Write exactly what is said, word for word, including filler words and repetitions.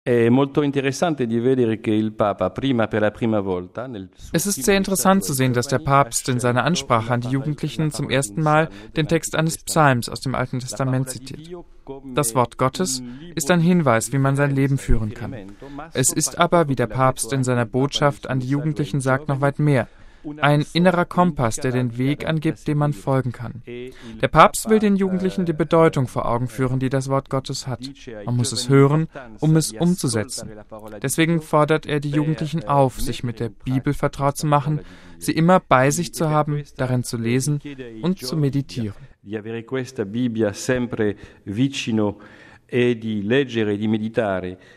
È molto interessante di vedere che il Papa prima per la prima volta nel suo Es ist sehr interessant zu sehen, dass der Papst in seiner Ansprache an die Jugendlichen zum ersten Mal den Text eines Psalms aus dem Alten Testament zitiert. Das Wort Gottes ist ein Hinweis, wie man sein Leben führen kann. Es ist aber, wie der Papst in seiner Botschaft an die Jugendlichen sagt, noch weit mehr. Ein innerer Kompass, der den Weg angibt, dem man folgen kann. Der Papst will den Jugendlichen die Bedeutung vor Augen führen, die das Wort Gottes hat. Man muss es hören, um es umzusetzen. Deswegen fordert er die Jugendlichen auf, sich mit der Bibel vertraut zu machen, sie immer bei sich zu haben, darin zu lesen und zu meditieren. Di avere questa Bibbia sempre vicino e di leggere e di meditare